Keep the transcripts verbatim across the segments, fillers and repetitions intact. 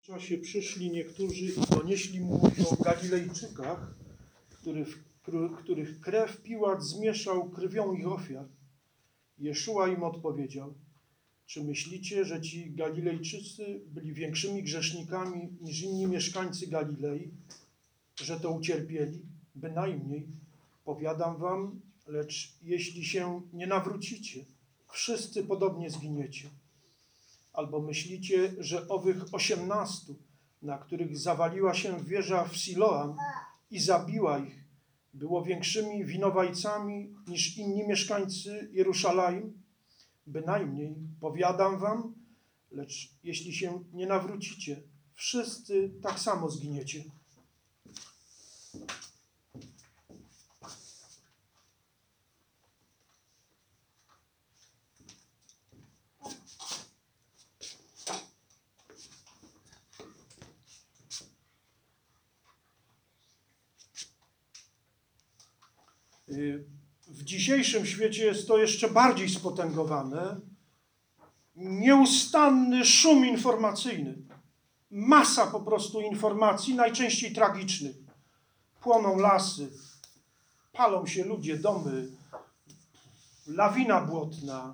czasie przyszli niektórzy i donieśli mu o Galilejczykach, których, których krew Piłat zmieszał krwią ich ofiar. Jeszua im odpowiedział: czy myślicie, że ci Galilejczycy byli większymi grzesznikami niż inni mieszkańcy Galilei, że to ucierpieli? Bynajmniej, powiadam wam, lecz jeśli się nie nawrócicie, wszyscy podobnie zginiecie. Albo myślicie, że owych osiemnastu, na których zawaliła się wieża w Siloam i zabiła ich, było większymi winowajcami niż inni mieszkańcy Jerusalem? Bynajmniej, powiadam wam, lecz jeśli się nie nawrócicie, wszyscy tak samo zginiecie. W dzisiejszym świecie jest to jeszcze bardziej spotęgowane. Nieustanny szum informacyjny. Masa po prostu informacji, najczęściej tragicznych. Płoną lasy, palą się ludzie, domy, lawina błotna,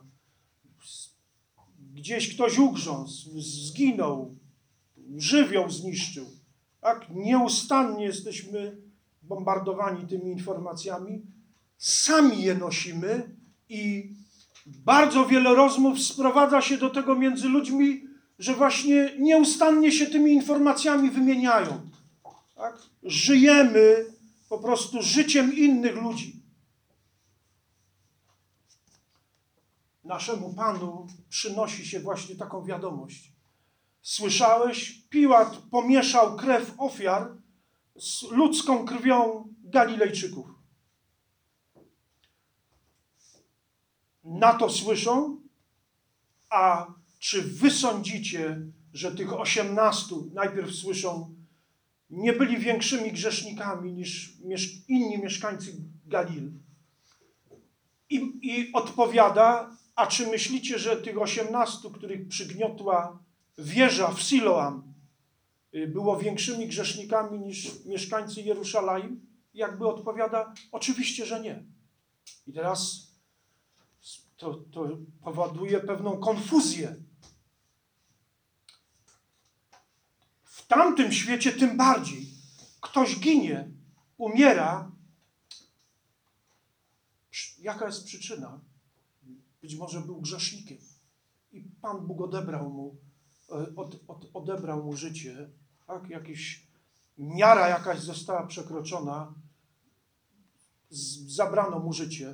gdzieś ktoś ugrzązł, zginął, żywioł zniszczył. Tak? Nieustannie jesteśmy bombardowani tymi informacjami. Sami je nosimy i bardzo wiele rozmów sprowadza się do tego między ludźmi, że właśnie nieustannie się tymi informacjami wymieniają. Tak? Żyjemy po prostu życiem innych ludzi. Naszemu Panu przynosi się właśnie taką wiadomość. Słyszałeś? Piłat pomieszał krew ofiar z ludzką krwią Galilejczyków. Na to słyszą, a czy wy sądzicie, że tych osiemnastu najpierw słyszą, nie byli większymi grzesznikami niż inni mieszkańcy Galilei? I, I odpowiada, a czy myślicie, że tych osiemnastu, których przygniotła wieża w Siloam, było większymi grzesznikami niż mieszkańcy Jerusalem? Jakby odpowiada, oczywiście, że nie. I teraz to, to powoduje pewną konfuzję. W tamtym świecie tym bardziej. Ktoś ginie, umiera. Jaka jest przyczyna? Być może był grzesznikiem i Pan Bóg odebrał mu, od, od, odebrał mu życie. Tak? Jakiś, miara jakaś została przekroczona, z, zabrano mu życie.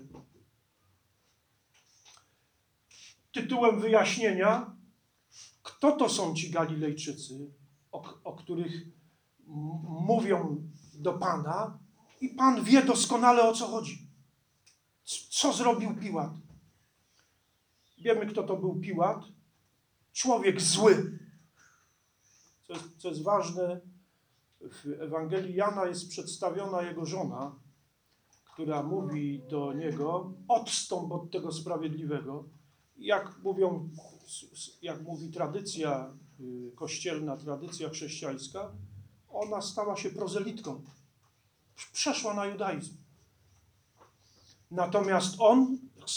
Tytułem wyjaśnienia, kto to są ci Galilejczycy, o, o których m- mówią do Pana, i Pan wie doskonale, o co chodzi. Co zrobił Piłat? Wiemy, kto to był Piłat. Człowiek zły. Co jest, co jest ważne, w Ewangelii Jana jest przedstawiona jego żona, która mówi do niego: odstąp od tego sprawiedliwego. Jak mówią, jak mówi tradycja kościelna, tradycja chrześcijańska, ona stała się prozelitką. Przeszła na judaizm. Natomiast on,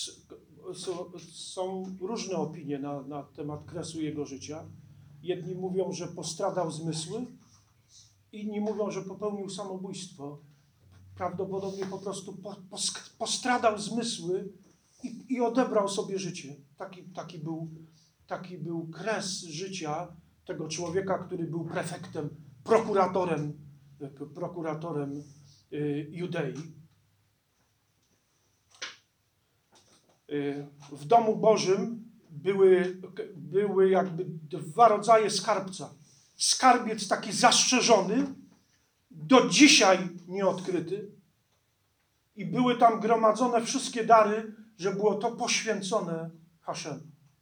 są różne opinie na, na temat kresu jego życia. Jedni mówią, że postradał zmysły, inni mówią, że popełnił samobójstwo. Prawdopodobnie po prostu po, postradał zmysły i, i odebrał sobie życie. Taki, taki, był, taki był kres życia tego człowieka, który był prefektem, prokuratorem, prokuratorem y, Judei. Y, w domu Bożym były, były jakby dwa rodzaje skarbca. Skarbiec taki zastrzeżony, do dzisiaj nieodkryty, i były tam gromadzone wszystkie dary, że było to poświęcone Haszemu.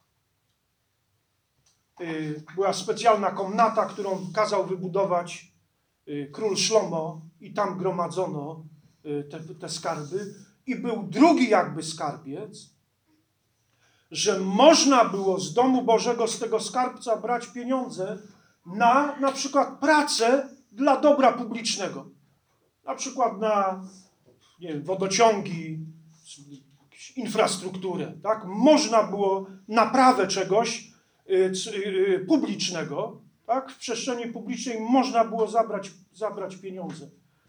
Była specjalna komnata, którą kazał wybudować król Szlomo, i tam gromadzono te, te skarby. I był drugi jakby skarbiec, że można było z domu Bożego, z tego skarbca brać pieniądze na na przykład pracę dla dobra publicznego. Na przykład na, nie wiem, wodociągi, infrastrukturę. Tak? Można było naprawę czegoś y, y, publicznego, tak? W przestrzeni publicznej można było zabrać, zabrać pieniądze.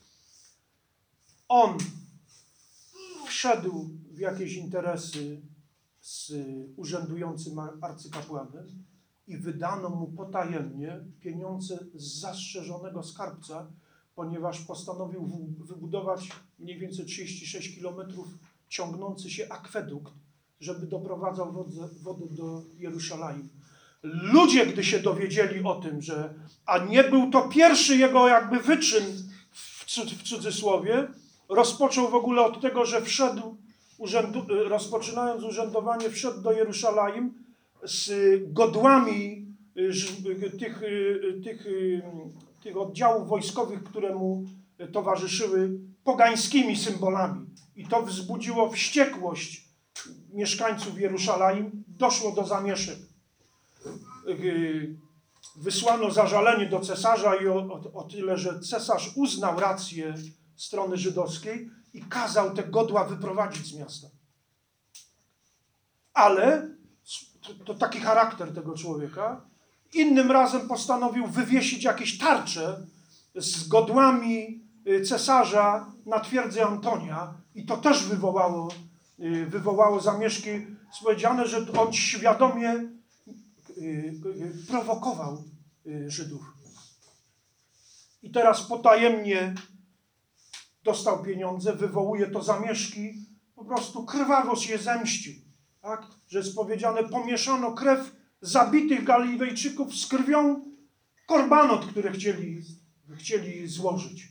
On wszedł w jakieś interesy z urzędującym arcykapłanem i wydano mu potajemnie pieniądze z zastrzeżonego skarbca, ponieważ postanowił wybudować mniej więcej trzydzieści sześć kilometrów ciągnący się akwedukt, żeby doprowadzał wodę, wodę do Jeruzalemu. Ludzie, gdy się dowiedzieli o tym, że a nie był to pierwszy jego jakby wyczyn w, cud, w cudzysłowie, rozpoczął w ogóle od tego, że wszedł, urzędu, rozpoczynając urzędowanie, wszedł do Jeruzalemu z godłami tych, tych, tych oddziałów wojskowych, które mu towarzyszyły, pogańskimi symbolami. I to wzbudziło wściekłość mieszkańców Jeruzalemu. Doszło do zamieszek. Wysłano zażalenie do cesarza i o, o, o tyle, że cesarz uznał rację strony żydowskiej i kazał te godła wyprowadzić z miasta. Ale, to, to taki charakter tego człowieka, innym razem postanowił wywiesić jakieś tarcze z godłami cesarza na twierdzy Antonia i to też wywołało, wywołało zamieszki. Jest powiedziane, że on świadomie prowokował Żydów. I teraz potajemnie dostał pieniądze, wywołuje to zamieszki, po prostu krwawo się zemścił. Tak? Że jest powiedziane, pomieszano krew zabitych Galilejczyków z krwią korbanot, które chcieli, chcieli złożyć.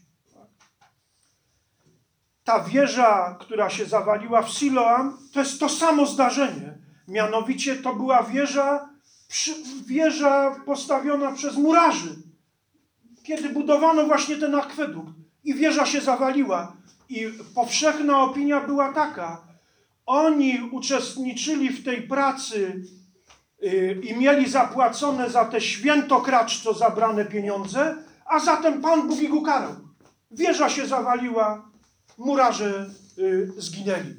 Ta wieża, która się zawaliła w Siloam, to jest to samo zdarzenie. Mianowicie to była wieża, wieża postawiona przez murarzy, kiedy budowano właśnie ten akwedukt. I wieża się zawaliła. I powszechna opinia była taka. Oni uczestniczyli w tej pracy yy, i mieli zapłacone za te świętokradztwo zabrane pieniądze, a zatem Pan Bóg ich ukarał. Wieża się zawaliła, murarze yy, zginęli.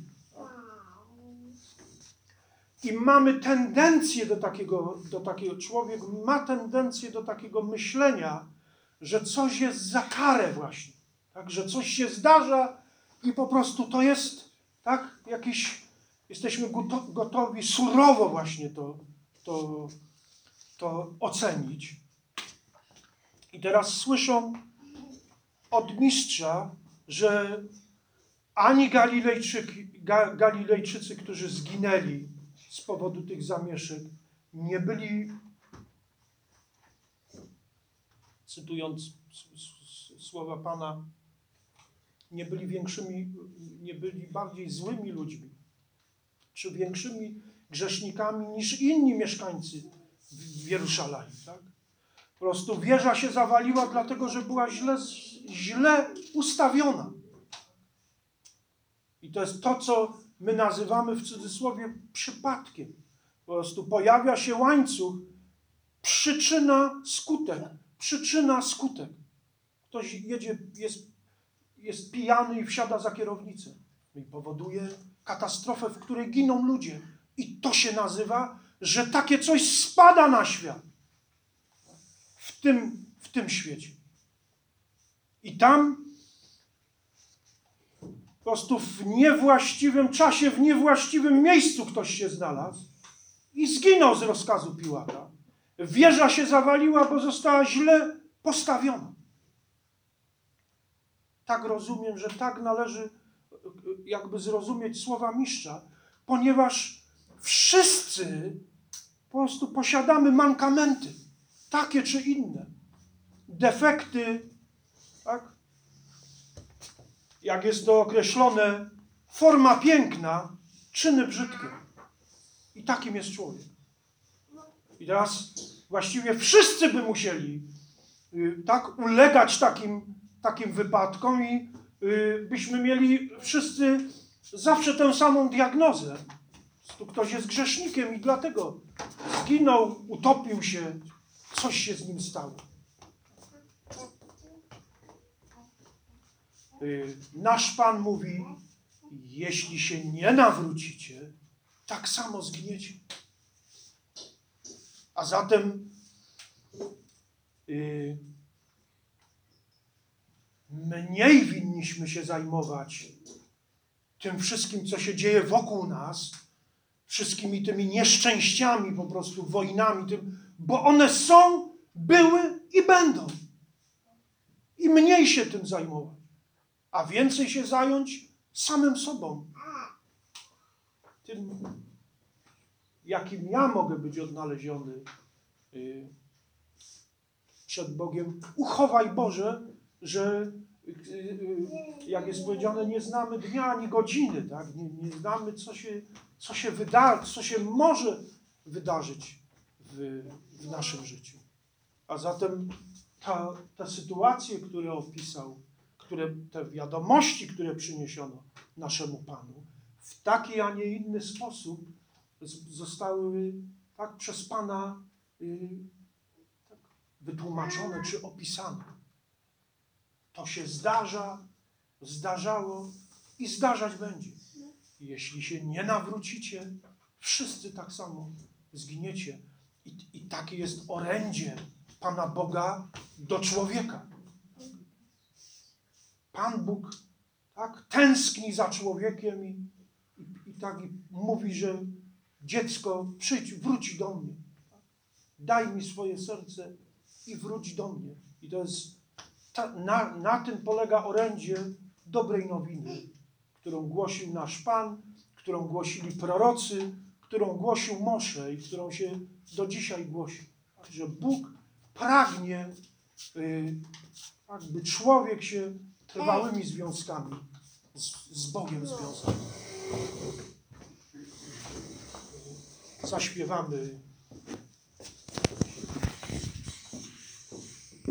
I mamy tendencję do takiego, do takiego, człowiek ma tendencję do takiego myślenia, że coś jest za karę właśnie. Tak, że coś się zdarza i po prostu to jest, tak, jakiś, jesteśmy gotowi surowo właśnie to, to, to ocenić. I teraz słyszą od mistrza, że ani Galilejczyki, Ga, Galilejczycy, którzy zginęli z powodu tych zamieszek, nie byli, cytując słowa Pana, nie byli większymi, nie byli bardziej złymi ludźmi, czy większymi grzesznikami niż inni mieszkańcy w Jeruzalem. Tak? Po prostu wieża się zawaliła, dlatego że była źle, źle ustawiona. I to jest to, co my nazywamy w cudzysłowie przypadkiem. Po prostu pojawia się łańcuch, przyczyna, skutek, przyczyna, skutek. Ktoś jedzie, jest, jest pijany i wsiada za kierownicę. I powoduje katastrofę, w której giną ludzie. I to się nazywa, że takie coś spada na świat. W tym, w tym świecie. I tam po prostu w niewłaściwym czasie, w niewłaściwym miejscu ktoś się znalazł i zginął z rozkazu Piłata. Wieża się zawaliła, bo została źle postawiona. Tak rozumiem, że tak należy jakby zrozumieć słowa mistrza, ponieważ wszyscy po prostu posiadamy mankamenty, takie czy inne, defekty, tak? Jak jest to określone, forma piękna, czyny brzydkie. I takim jest człowiek. I teraz właściwie wszyscy by musieli y, tak ulegać takim, takim wypadkom i y, byśmy mieli wszyscy zawsze tę samą diagnozę. Tu ktoś jest grzesznikiem i dlatego zginął, utopił się, coś się z nim stało. Nasz Pan mówi, jeśli się nie nawrócicie, tak samo zginiecie. A zatem yy, mniej winniśmy się zajmować tym wszystkim, co się dzieje wokół nas, wszystkimi tymi nieszczęściami, po prostu wojnami, tym, bo one są, były i będą. I mniej się tym zajmować, a więcej się zająć samym sobą. Tym, jakim ja mogę być odnaleziony yy, przed Bogiem. Uchowaj, Boże, że yy, jak jest powiedziane, nie znamy dnia ani godziny, tak? Nie, nie znamy, co się, co się wyda, co się może wydarzyć w, w naszym życiu. A zatem ta, te sytuacje, które opisał, które, te wiadomości, które przyniesiono naszemu Panu, w taki, a nie inny sposób zostały tak przez Pana yy, tak wytłumaczone czy opisane. To się zdarza, zdarzało i zdarzać będzie. Jeśli się nie nawrócicie, wszyscy tak samo zginiecie. I, i takie jest orędzie Pana Boga do człowieka. Pan Bóg tak tęskni za człowiekiem i, i, i tak i mówi, że dziecko, przyjdź, wróć do mnie. Daj mi swoje serce i wróć do mnie. I to jest, ta, na, na tym polega orędzie dobrej nowiny, którą głosił nasz Pan, którą głosili prorocy, którą głosił Mosze i którą się do dzisiaj głosi. Że Bóg pragnie, y, by człowiek się trwałymi związkami z, z Bogiem związał. Zaśpiewamy